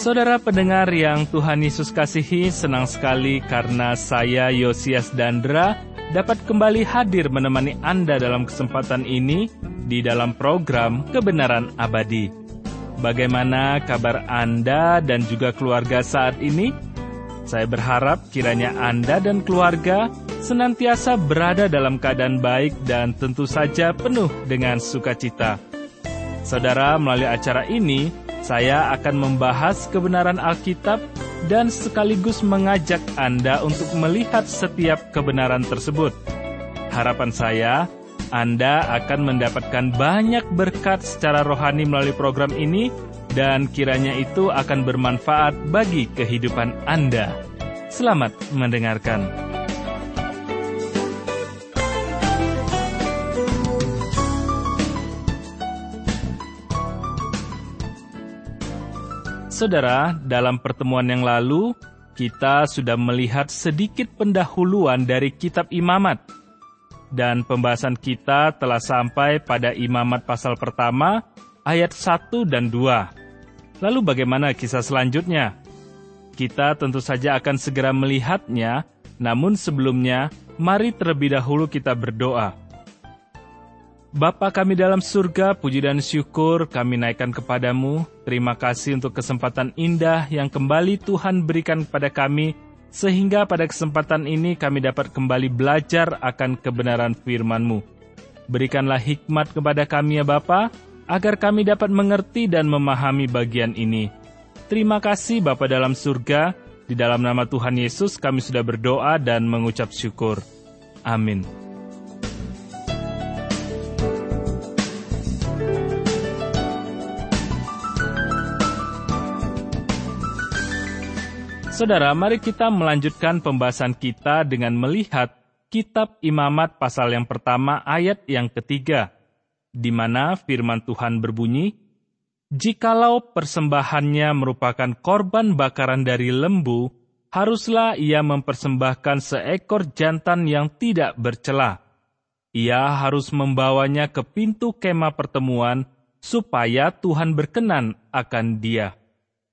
Saudara pendengar yang Tuhan Yesus kasihi, senang sekali karena saya, Yosias Dandra, dapat kembali hadir menemani Anda dalam kesempatan ini di dalam program Kebenaran Abadi. Bagaimana kabar Anda dan juga keluarga saat ini? Saya berharap kiranya Anda dan keluarga senantiasa berada dalam keadaan baik dan tentu saja penuh dengan sukacita. Saudara, melalui acara ini, saya akan membahas kebenaran Alkitab dan sekaligus mengajak Anda untuk melihat setiap kebenaran tersebut. Harapan saya, Anda akan mendapatkan banyak berkat secara rohani melalui program ini dan kiranya itu akan bermanfaat bagi kehidupan Anda. Selamat mendengarkan. Saudara, dalam pertemuan yang lalu, kita sudah melihat sedikit pendahuluan dari kitab Imamat. Dan pembahasan kita telah sampai pada Imamat pasal pertama, ayat 1 dan 2. Lalu bagaimana kisah selanjutnya? Kita tentu saja akan segera melihatnya, namun sebelumnya, mari terlebih dahulu kita berdoa. Bapa kami dalam surga, puji dan syukur kami naikkan kepadamu. Terima kasih untuk kesempatan indah yang kembali Tuhan berikan kepada kami, sehingga pada kesempatan ini kami dapat kembali belajar akan kebenaran firman-Mu. Berikanlah hikmat kepada kami ya Bapa, agar kami dapat mengerti dan memahami bagian ini. Terima kasih Bapa dalam surga, di dalam nama Tuhan Yesus kami sudah berdoa dan mengucap syukur. Amin. Saudara, mari kita melanjutkan pembahasan kita dengan melihat kitab Imamat pasal yang pertama ayat yang ketiga, di mana firman Tuhan berbunyi, "Jikalau persembahannya merupakan korban bakaran dari lembu, haruslah ia mempersembahkan seekor jantan yang tidak bercela. Ia harus membawanya ke pintu kemah pertemuan, supaya Tuhan berkenan akan dia."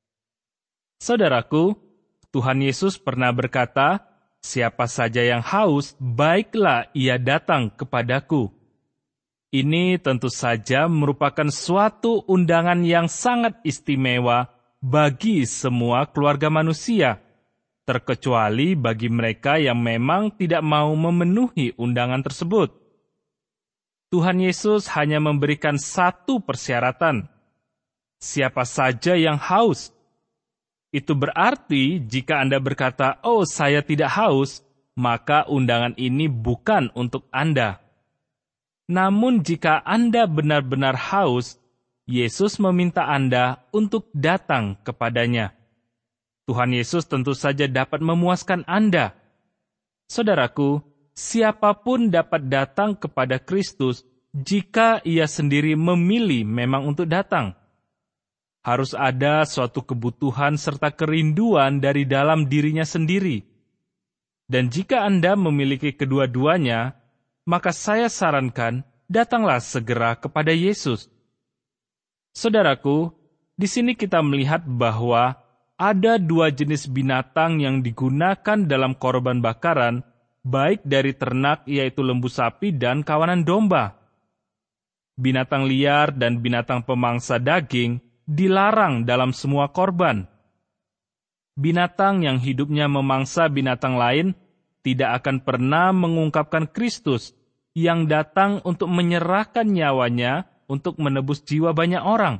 Saudaraku, Tuhan Yesus pernah berkata, "Siapa saja yang haus, baiklah ia datang kepadaku." Ini tentu saja merupakan suatu undangan yang sangat istimewa bagi semua keluarga manusia, terkecuali bagi mereka yang memang tidak mau memenuhi undangan tersebut. Tuhan Yesus hanya memberikan satu persyaratan, siapa saja yang haus. Itu berarti jika Anda berkata, "Oh, saya tidak haus," maka undangan ini bukan untuk Anda. Namun jika Anda benar-benar haus, Yesus meminta Anda untuk datang kepadanya. Tuhan Yesus tentu saja dapat memuaskan Anda. Saudaraku, siapapun dapat datang kepada Kristus jika ia sendiri memilih memang untuk datang. Harus ada suatu kebutuhan serta kerinduan dari dalam dirinya sendiri. Dan jika Anda memiliki kedua-duanya, maka saya sarankan, datanglah segera kepada Yesus. Saudaraku, di sini kita melihat bahwa ada dua jenis binatang yang digunakan dalam korban bakaran, baik dari ternak yaitu lembu sapi dan kawanan domba. Binatang liar dan binatang pemangsa daging dilarang dalam semua korban. Binatang yang hidupnya memangsa binatang lain tidak akan pernah mengungkapkan Kristus yang datang untuk menyerahkan nyawanya untuk menebus jiwa banyak orang.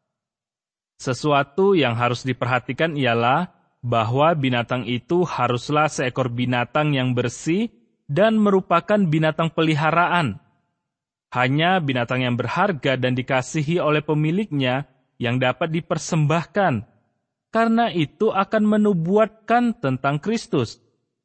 Sesuatu yang harus diperhatikan ialah bahwa binatang itu haruslah seekor binatang yang bersih dan merupakan binatang peliharaan. Hanya binatang yang berharga dan dikasihi oleh pemiliknya yang dapat dipersembahkan, karena itu akan menubuatkan tentang Kristus.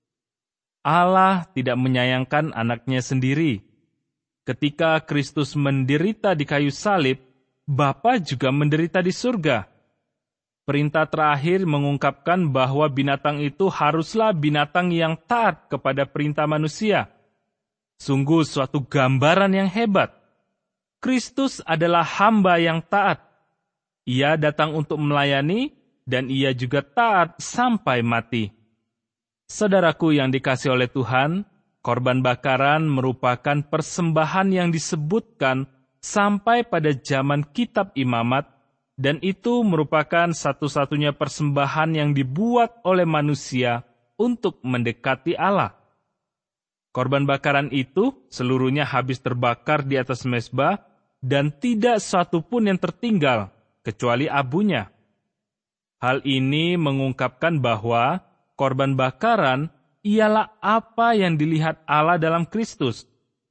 Allah tidak menyayangkan anaknya sendiri. Ketika Kristus menderita di kayu salib, Bapa juga menderita di surga. Perintah terakhir mengungkapkan bahwa binatang itu haruslah binatang yang taat kepada perintah manusia. Sungguh suatu gambaran yang hebat. Kristus adalah hamba yang taat. Ia datang untuk melayani dan ia juga taat sampai mati. Saudaraku yang dikasihi oleh Tuhan, korban bakaran merupakan persembahan yang disebutkan sampai pada zaman Kitab Imamat, dan itu merupakan satu-satunya persembahan yang dibuat oleh manusia untuk mendekati Allah. Korban bakaran itu seluruhnya habis terbakar di atas mezbah, dan tidak satu pun yang tertinggal, kecuali abunya. Hal ini mengungkapkan bahwa korban bakaran ialah apa yang dilihat Allah dalam Kristus.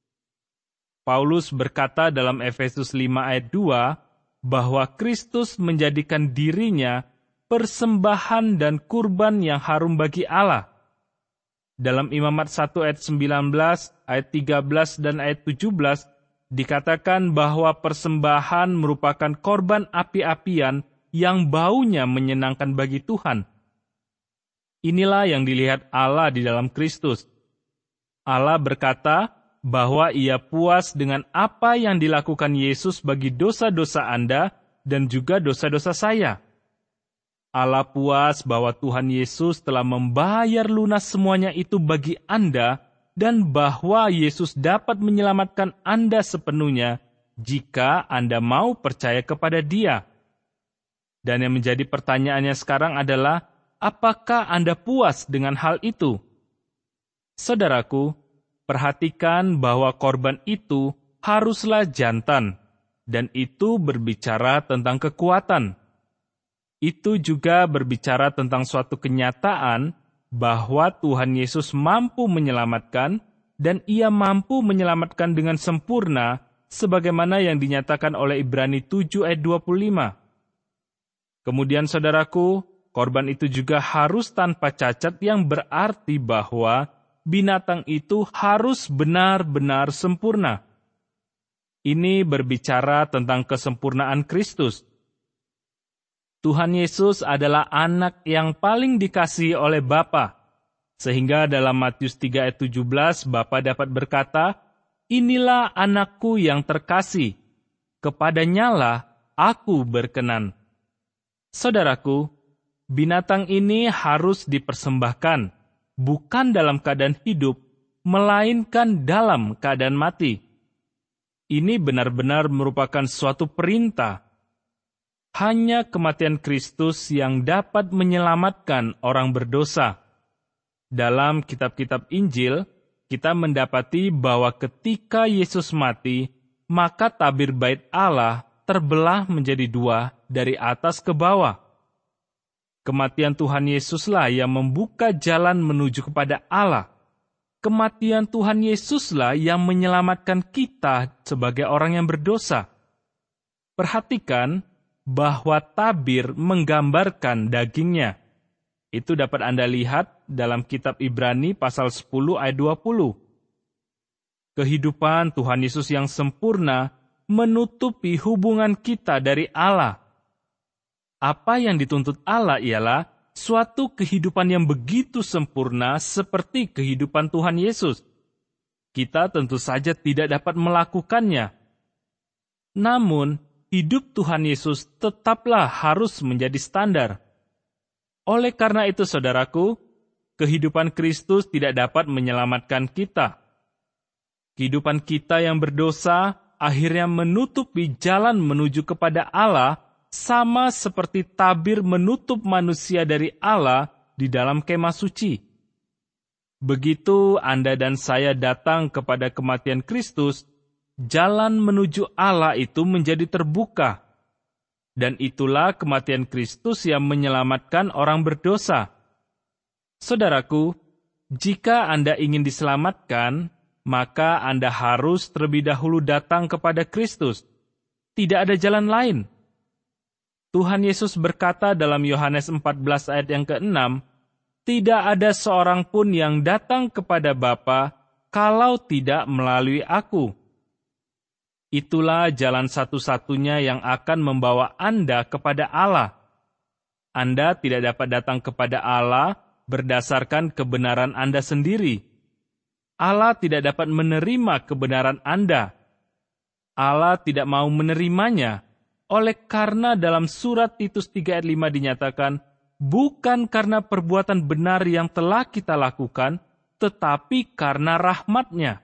Paulus berkata dalam Efesus 5 ayat 2, bahwa Kristus menjadikan dirinya persembahan dan kurban yang harum bagi Allah. Dalam Imamat 1 ayat 19, ayat 13 dan ayat 17, dikatakan bahwa persembahan merupakan korban api-apian yang baunya menyenangkan bagi Tuhan. Inilah yang dilihat Allah di dalam Kristus. Allah berkata bahwa Ia puas dengan apa yang dilakukan Yesus bagi dosa-dosa Anda dan juga dosa-dosa saya. Allah puas bahwa Tuhan Yesus telah membayar lunas semuanya itu bagi Anda, dan bahwa Yesus dapat menyelamatkan Anda sepenuhnya jika Anda mau percaya kepada Dia. Dan yang menjadi pertanyaannya sekarang adalah, apakah Anda puas dengan hal itu? Saudaraku, perhatikan bahwa korban itu haruslah jantan, dan itu berbicara tentang kekuatan. Itu juga berbicara tentang suatu kenyataan bahwa Tuhan Yesus mampu menyelamatkan, dan Ia mampu menyelamatkan dengan sempurna, sebagaimana yang dinyatakan oleh Ibrani 7 ayat 25. Kemudian saudaraku, korban itu juga harus tanpa cacat, yang berarti bahwa binatang itu harus benar-benar sempurna. Ini berbicara tentang kesempurnaan Kristus. Tuhan Yesus adalah anak yang paling dikasihi oleh Bapa, sehingga dalam Matius 3 ayat 17 Bapa dapat berkata, "Inilah anakku yang terkasih, kepadanyalah aku berkenan." Saudaraku, binatang ini harus dipersembahkan, bukan dalam keadaan hidup, melainkan dalam keadaan mati. Ini benar-benar merupakan suatu perintah. Hanya kematian Kristus yang dapat menyelamatkan orang berdosa. Dalam kitab-kitab Injil, kita mendapati bahwa ketika Yesus mati, maka tabir bait Allah terbelah menjadi dua dari atas ke bawah. Kematian Tuhan Yesuslah yang membuka jalan menuju kepada Allah. Kematian Tuhan Yesuslah yang menyelamatkan kita sebagai orang yang berdosa. Perhatikan bahwa tabir menggambarkan dagingnya. Itu dapat Anda lihat dalam kitab Ibrani pasal 10 ayat 20. Kehidupan Tuhan Yesus yang sempurna menutupi hubungan kita dari Allah. Apa yang dituntut Allah ialah suatu kehidupan yang begitu sempurna seperti kehidupan Tuhan Yesus. Kita tentu saja tidak dapat melakukannya. Namun, hidup Tuhan Yesus tetaplah harus menjadi standar. Oleh karena itu, saudaraku, kehidupan Kristus tidak dapat menyelamatkan kita. Kehidupan kita yang berdosa akhirnya menutupi jalan menuju kepada Allah, sama seperti tabir menutup manusia dari Allah di dalam kemah suci. Begitu Anda dan saya datang kepada kematian Kristus, jalan menuju Allah itu menjadi terbuka. Dan itulah kematian Kristus yang menyelamatkan orang berdosa. Saudaraku, jika Anda ingin diselamatkan, maka Anda harus terlebih dahulu datang kepada Kristus. Tidak ada jalan lain. Tuhan Yesus berkata dalam Yohanes 14 ayat yang ke-6, "Tidak ada seorang pun yang datang kepada Bapa kalau tidak melalui Aku." Itulah jalan satu-satunya yang akan membawa Anda kepada Allah. Anda tidak dapat datang kepada Allah berdasarkan kebenaran Anda sendiri. Allah tidak dapat menerima kebenaran Anda. Allah tidak mau menerimanya. Oleh karena dalam surat Titus 3 ayat 5 dinyatakan, bukan karena perbuatan benar yang telah kita lakukan, tetapi karena rahmat-Nya.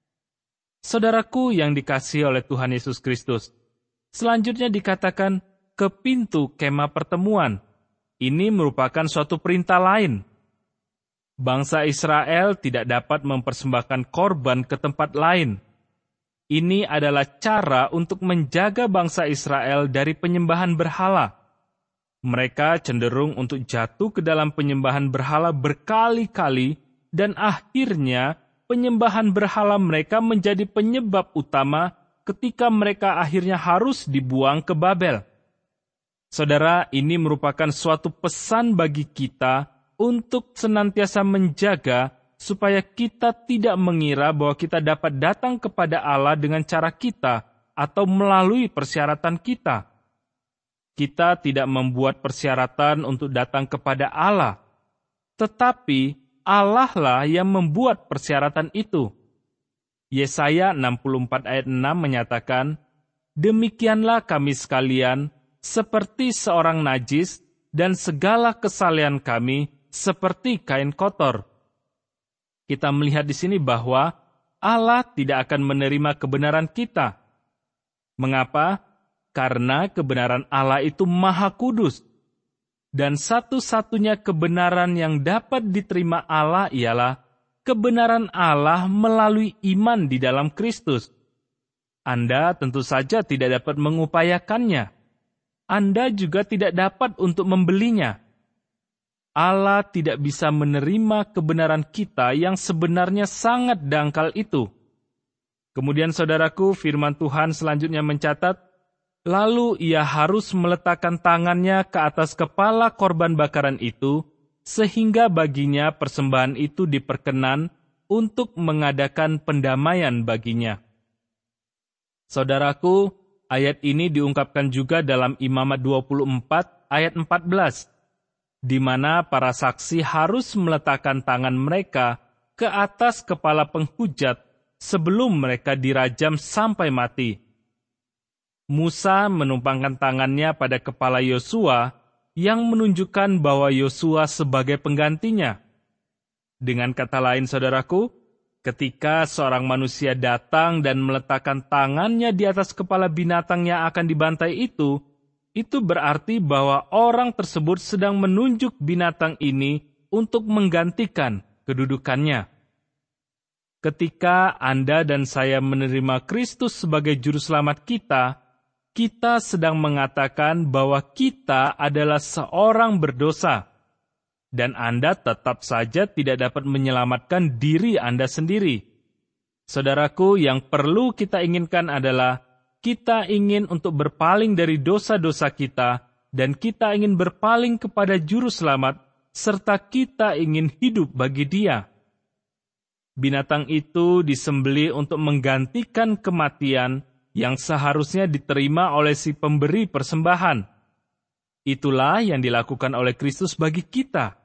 Saudaraku yang dikasihi oleh Tuhan Yesus Kristus, selanjutnya dikatakan ke pintu kemah pertemuan. Ini merupakan suatu perintah lain. Bangsa Israel tidak dapat mempersembahkan korban ke tempat lain. Ini adalah cara untuk menjaga bangsa Israel dari penyembahan berhala. Mereka cenderung untuk jatuh ke dalam penyembahan berhala berkali-kali, dan akhirnya penyembahan berhala mereka menjadi penyebab utama ketika mereka akhirnya harus dibuang ke Babel. Saudara, ini merupakan suatu pesan bagi kita untuk senantiasa menjaga supaya kita tidak mengira bahwa kita dapat datang kepada Allah dengan cara kita atau melalui persyaratan kita. Kita tidak membuat persyaratan untuk datang kepada Allah, tetapi Allah lah yang membuat persyaratan itu. Yesaya 64 ayat 6 menyatakan, "Demikianlah kami sekalian, seperti seorang najis, dan segala kesalehan kami seperti kain kotor." Kita melihat di sini bahwa Allah tidak akan menerima kebenaran kita. Mengapa? Karena kebenaran Allah itu maha kudus. Dan satu-satunya kebenaran yang dapat diterima Allah ialah kebenaran Allah melalui iman di dalam Kristus. Anda tentu saja tidak dapat mengupayakannya. Anda juga tidak dapat untuk membelinya. Allah tidak bisa menerima kebenaran kita yang sebenarnya sangat dangkal itu. Kemudian saudaraku, firman Tuhan selanjutnya mencatat, lalu ia harus meletakkan tangannya ke atas kepala korban bakaran itu, sehingga baginya persembahan itu diperkenan untuk mengadakan pendamaian baginya. Saudaraku, ayat ini diungkapkan juga dalam Imamat 24 ayat 14, di mana para saksi harus meletakkan tangan mereka ke atas kepala penghujat sebelum mereka dirajam sampai mati. Musa menumpangkan tangannya pada kepala Yosua yang menunjukkan bahwa Yosua sebagai penggantinya. Dengan kata lain, saudaraku, ketika seorang manusia datang dan meletakkan tangannya di atas kepala binatang yang akan dibantai itu berarti bahwa orang tersebut sedang menunjuk binatang ini untuk menggantikan kedudukannya. Ketika Anda dan saya menerima Kristus sebagai juru selamat kita sedang mengatakan bahwa kita adalah seorang berdosa, dan Anda tetap saja tidak dapat menyelamatkan diri Anda sendiri. Saudaraku, yang perlu kita inginkan adalah kita ingin untuk berpaling dari dosa-dosa kita, dan kita ingin berpaling kepada Juru Selamat, serta kita ingin hidup bagi Dia. Binatang itu disembelih untuk menggantikan kematian yang seharusnya diterima oleh si pemberi persembahan. Itulah yang dilakukan oleh Kristus bagi kita.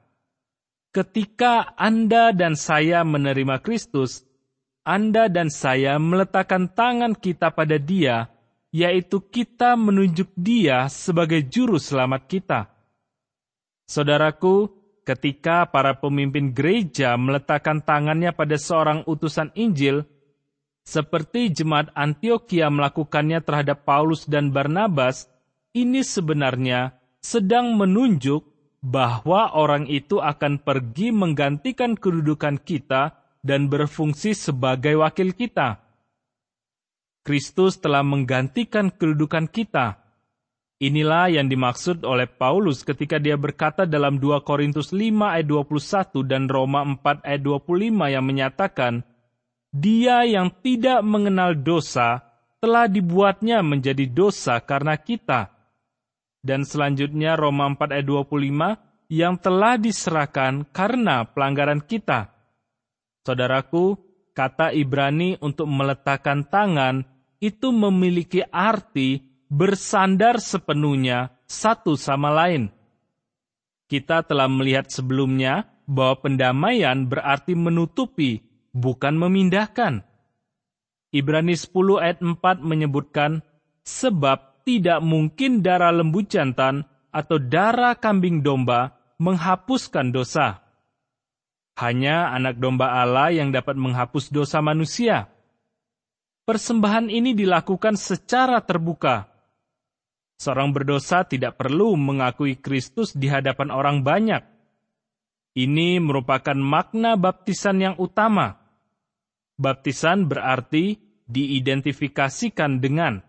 Ketika Anda dan saya menerima Kristus, Anda dan saya meletakkan tangan kita pada Dia, yaitu kita menunjuk Dia sebagai juru selamat kita. Saudaraku, ketika para pemimpin gereja meletakkan tangannya pada seorang utusan Injil, seperti jemaat Antiokhia melakukannya terhadap Paulus dan Barnabas, ini sebenarnya sedang menunjuk bahwa orang itu akan pergi menggantikan kedudukan kita dan berfungsi sebagai wakil kita. Kristus telah menggantikan kedudukan kita. Inilah yang dimaksud oleh Paulus ketika dia berkata dalam 2 Korintus 5 ayat 21 dan Roma 4 ayat 25 yang menyatakan, Dia yang tidak mengenal dosa telah dibuatnya menjadi dosa karena kita. Dan selanjutnya Roma 4 ayat 25 yang telah diserahkan karena pelanggaran kita. Saudaraku, kata Ibrani untuk meletakkan tangan itu memiliki arti bersandar sepenuhnya satu sama lain. Kita telah melihat sebelumnya bahwa pendamaian berarti menutupi, bukan memindahkan. Ibrani 10 ayat 4 menyebutkan, sebab tidak mungkin darah lembu jantan atau darah kambing domba menghapuskan dosa. Hanya anak domba Allah yang dapat menghapus dosa manusia. Persembahan ini dilakukan secara terbuka. Seorang berdosa tidak perlu mengakui Kristus di hadapan orang banyak. Ini merupakan makna baptisan yang utama. Baptisan berarti diidentifikasikan dengan.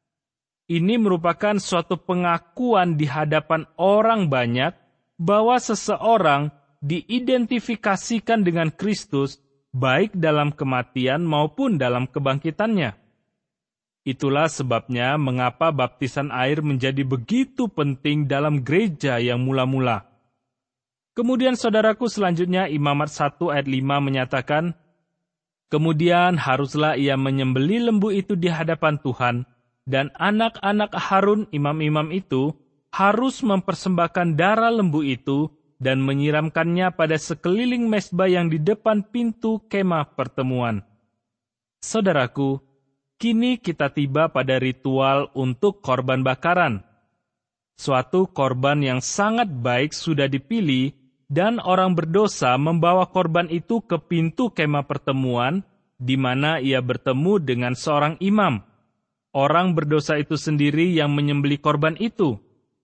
Ini merupakan suatu pengakuan di hadapan orang banyak bahwa seseorang diidentifikasikan dengan Kristus baik dalam kematian maupun dalam kebangkitannya. Itulah sebabnya mengapa baptisan air menjadi begitu penting dalam gereja yang mula-mula. Kemudian saudaraku selanjutnya Imamat 1 ayat 5 menyatakan, kemudian haruslah ia menyembeli lembu itu di hadapan Tuhan, dan anak-anak Harun imam-imam itu harus mempersembahkan darah lembu itu dan menyiramkannya pada sekeliling mezbah yang di depan pintu kemah pertemuan. Saudaraku, kini kita tiba pada ritual untuk korban bakaran. Suatu korban yang sangat baik sudah dipilih dan orang berdosa membawa korban itu ke pintu kemah pertemuan di mana ia bertemu dengan seorang imam. Orang berdosa itu sendiri yang menyembelih korban itu.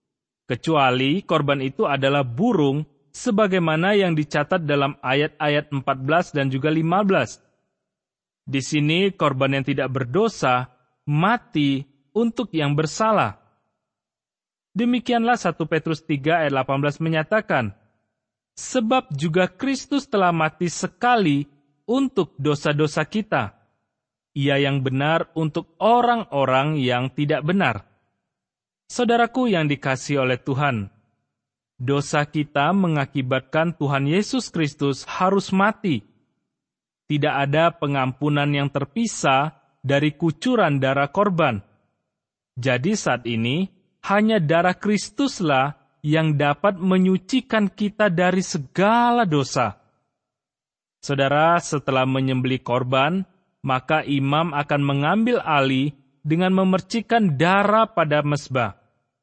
Kecuali korban itu adalah burung, sebagaimana yang dicatat dalam ayat-ayat 14 dan juga 15. Di sini korban yang tidak berdosa mati untuk yang bersalah. Demikianlah 1 Petrus 3 ayat 18 menyatakan, sebab juga Kristus telah mati sekali untuk dosa-dosa kita. Ia yang benar untuk orang-orang yang tidak benar. Saudaraku yang dikasihi oleh Tuhan, dosa kita mengakibatkan Tuhan Yesus Kristus harus mati. Tidak ada pengampunan yang terpisah dari kucuran darah korban. Jadi saat ini, hanya darah Kristuslah yang dapat menyucikan kita dari segala dosa. Saudara, setelah menyembelih korban, maka imam akan mengambil alih dengan memercikkan darah pada mezbah.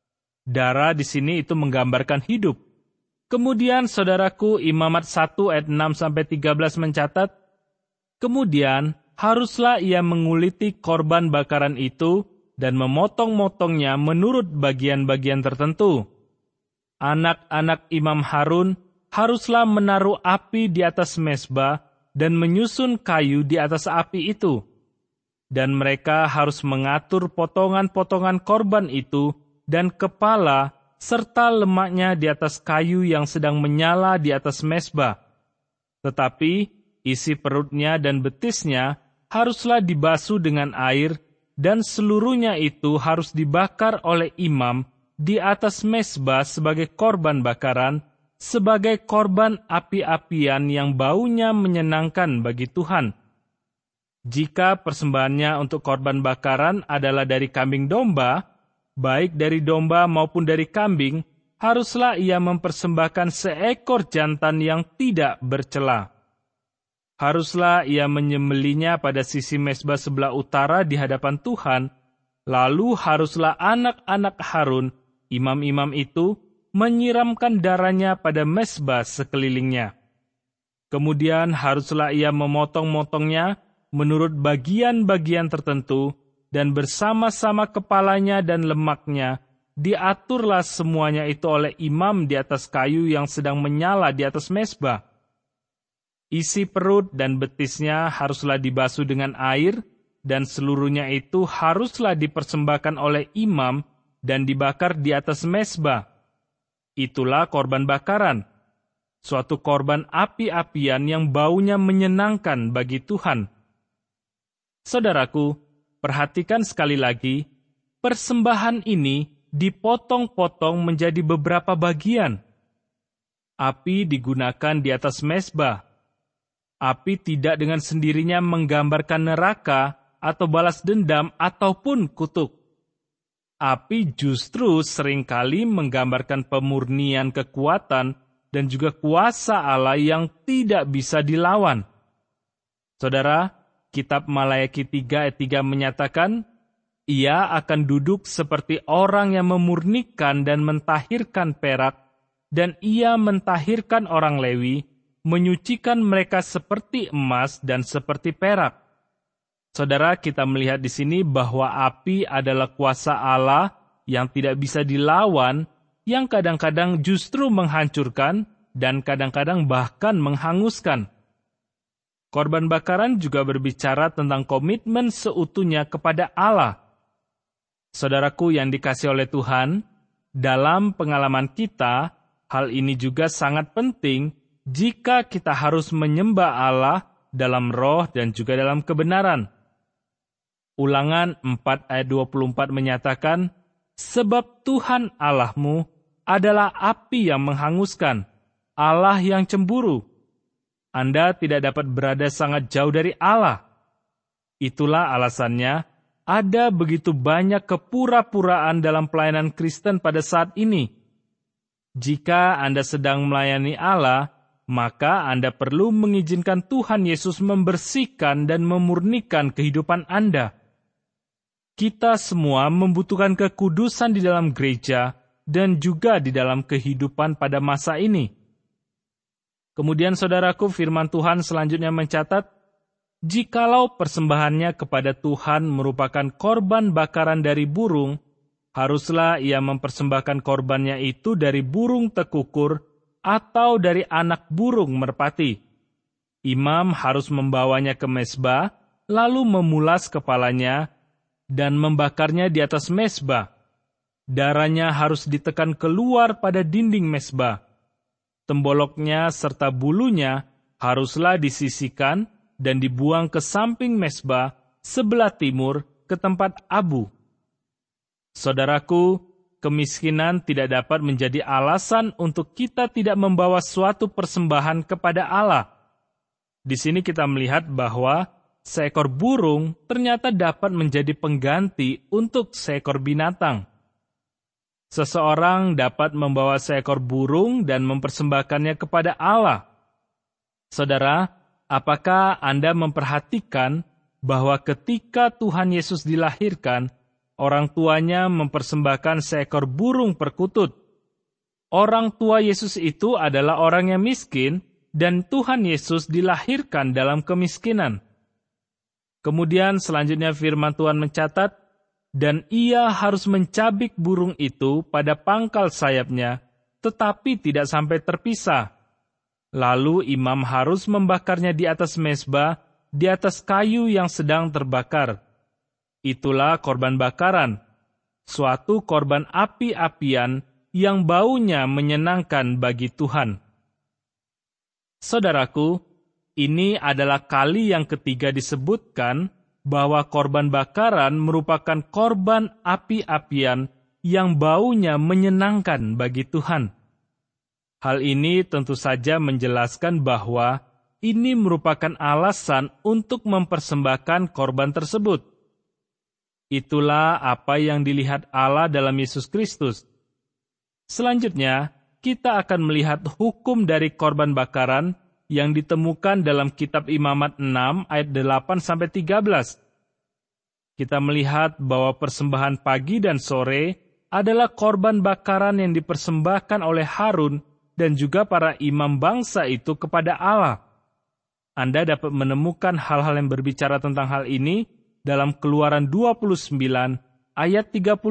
Darah di sini itu menggambarkan hidup. Kemudian saudaraku Imamat 1 ayat 6-13 mencatat, kemudian haruslah ia menguliti korban bakaran itu dan memotong-motongnya menurut bagian-bagian tertentu. Anak-anak Imam Harun haruslah menaruh api di atas mezbah dan menyusun kayu di atas api itu. Dan mereka harus mengatur potongan-potongan korban itu dan kepala serta lemaknya di atas kayu yang sedang menyala di atas mezbah. Tetapi isi perutnya dan betisnya haruslah dibasuh dengan air dan seluruhnya itu harus dibakar oleh imam di atas mezbah sebagai korban bakaran, sebagai korban api-apian yang baunya menyenangkan bagi Tuhan. Jika persembahannya untuk korban bakaran adalah dari kambing domba, baik dari domba maupun dari kambing, haruslah ia mempersembahkan seekor jantan yang tidak bercela. Haruslah ia menyembelihnya pada sisi mezbah sebelah utara di hadapan Tuhan, lalu haruslah anak-anak Harun, imam-imam itu, menyiramkan darahnya pada mezbah sekelilingnya. Kemudian haruslah ia memotong-motongnya menurut bagian-bagian tertentu, dan bersama-sama kepalanya dan lemaknya, diaturlah semuanya itu oleh imam di atas kayu yang sedang menyala di atas mezbah. Isi perut dan betisnya haruslah dibasuh dengan air, dan seluruhnya itu haruslah dipersembahkan oleh imam dan dibakar di atas mezbah. Itulah korban bakaran, suatu korban api-apian yang baunya menyenangkan bagi Tuhan. Saudaraku, perhatikan sekali lagi, persembahan ini dipotong-potong menjadi beberapa bagian. Api digunakan di atas mezbah. Api tidak dengan sendirinya menggambarkan neraka atau balas dendam ataupun kutuk. Api justru seringkali menggambarkan pemurnian kekuatan dan juga kuasa Allah yang tidak bisa dilawan. Saudara, Kitab Malayaki 3 ayat 3 menyatakan, ia akan duduk seperti orang yang memurnikan dan mentahirkan perak, dan Ia mentahirkan orang Lewi, menyucikan mereka seperti emas dan seperti perak. Saudara, kita melihat di sini bahwa api adalah kuasa Allah yang tidak bisa dilawan, yang kadang-kadang justru menghancurkan dan kadang-kadang bahkan menghanguskan. Korban bakaran juga berbicara tentang komitmen seutuhnya kepada Allah. Saudaraku yang dikasihi oleh Tuhan, dalam pengalaman kita, hal ini juga sangat penting jika kita harus menyembah Allah dalam roh dan juga dalam kebenaran. Ulangan 4 ayat 24 menyatakan, sebab Tuhan Allahmu adalah api yang menghanguskan, Allah yang cemburu. Anda tidak dapat berada sangat jauh dari Allah. Itulah alasannya ada begitu banyak kepura-puraan dalam pelayanan Kristen pada saat ini. Jika Anda sedang melayani Allah, maka Anda perlu mengizinkan Tuhan Yesus membersihkan dan memurnikan kehidupan Anda. Kita semua membutuhkan kekudusan di dalam gereja dan juga di dalam kehidupan pada masa ini. Kemudian saudaraku, firman Tuhan selanjutnya mencatat, jikalau persembahannya kepada Tuhan merupakan korban bakaran dari burung, haruslah ia mempersembahkan korbannya itu dari burung tekukur atau dari anak burung merpati. Imam harus membawanya ke mezbah, lalu memulas kepalanya dan membakarnya di atas mezbah. Darahnya harus ditekan keluar pada dinding mezbah. Temboloknya serta bulunya haruslah disisihkan dan dibuang ke samping mezbah sebelah timur ke tempat abu. Saudaraku, kemiskinan tidak dapat menjadi alasan untuk kita tidak membawa suatu persembahan kepada Allah. Di sini kita melihat bahwa seekor burung ternyata dapat menjadi pengganti untuk seekor binatang. Seseorang dapat membawa seekor burung dan mempersembahkannya kepada Allah. Saudara, apakah Anda memperhatikan bahwa ketika Tuhan Yesus dilahirkan, orang tuanya mempersembahkan seekor burung perkutut? Orang tua Yesus itu adalah orang yang miskin, dan Tuhan Yesus dilahirkan dalam kemiskinan. Kemudian selanjutnya firman Tuhan mencatat, dan ia harus mencabik burung itu pada pangkal sayapnya, tetapi tidak sampai terpisah. Lalu imam harus membakarnya di atas mezbah, di atas kayu yang sedang terbakar. Itulah korban bakaran, suatu korban api-apian yang baunya menyenangkan bagi Tuhan. Saudaraku, ini adalah kali yang ketiga disebutkan bahwa korban bakaran merupakan korban api-apian yang baunya menyenangkan bagi Tuhan. Hal ini tentu saja menjelaskan bahwa ini merupakan alasan untuk mempersembahkan korban tersebut. Itulah apa yang dilihat Allah dalam Yesus Kristus. Selanjutnya, kita akan melihat hukum dari korban bakaran yang ditemukan dalam kitab Imamat 6 ayat 8-13. Kita melihat bahwa persembahan pagi dan sore adalah korban bakaran yang dipersembahkan oleh Harun dan juga para imam bangsa itu kepada Allah. Anda dapat menemukan hal-hal yang berbicara tentang hal ini dalam Keluaran 29 ayat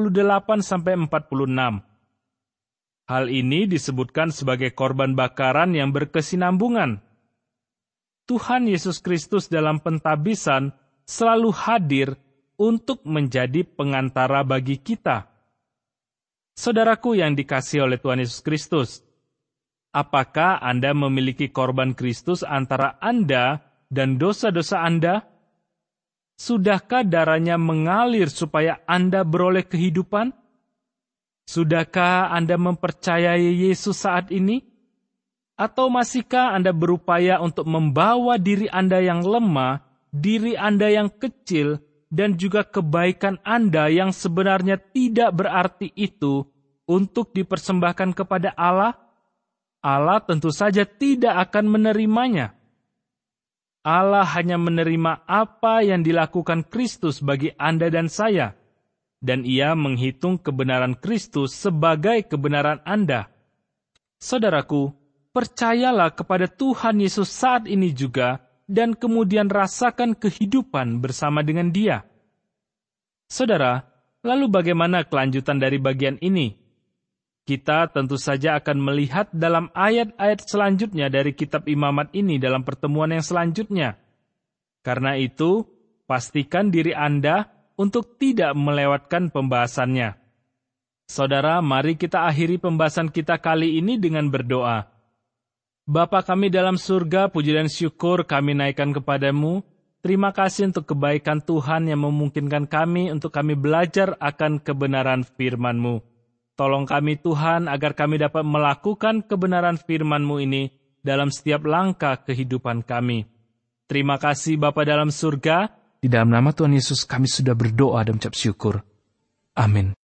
38-46. Hal ini disebutkan sebagai korban bakaran yang berkesinambungan. Tuhan Yesus Kristus dalam pentabisan selalu hadir untuk menjadi pengantara bagi kita. Saudaraku yang dikasihi oleh Tuhan Yesus Kristus, apakah Anda memiliki korban Kristus antara Anda dan dosa-dosa Anda? Sudahkah darahnya mengalir supaya Anda beroleh kehidupan? Sudahkah Anda mempercayai Yesus saat ini? Atau masihkah Anda berupaya untuk membawa diri Anda yang lemah, diri Anda yang kecil, dan juga kebaikan Anda yang sebenarnya tidak berarti itu untuk dipersembahkan kepada Allah? Allah tentu saja tidak akan menerimanya. Allah hanya menerima apa yang dilakukan Kristus bagi Anda dan saya, dan Ia menghitung kebenaran Kristus sebagai kebenaran Anda. Saudaraku, percayalah kepada Tuhan Yesus saat ini juga, dan kemudian rasakan kehidupan bersama dengan Dia. Saudara, lalu bagaimana kelanjutan dari bagian ini? Kita tentu saja akan melihat dalam ayat-ayat selanjutnya dari kitab Imamat ini dalam pertemuan yang selanjutnya. Karena itu, pastikan diri Anda untuk tidak melewatkan pembahasannya. Saudara, mari kita akhiri pembahasan kita kali ini dengan berdoa. Bapa kami dalam surga, puji dan syukur kami naikkan kepadamu. Terima kasih untuk kebaikan Tuhan yang memungkinkan kami untuk kami belajar akan kebenaran firman-Mu. Tolong kami Tuhan agar kami dapat melakukan kebenaran firman-Mu ini dalam setiap langkah kehidupan kami. Terima kasih Bapa dalam surga. Di dalam nama Tuhan Yesus kami sudah berdoa dan mengucap syukur. Amin.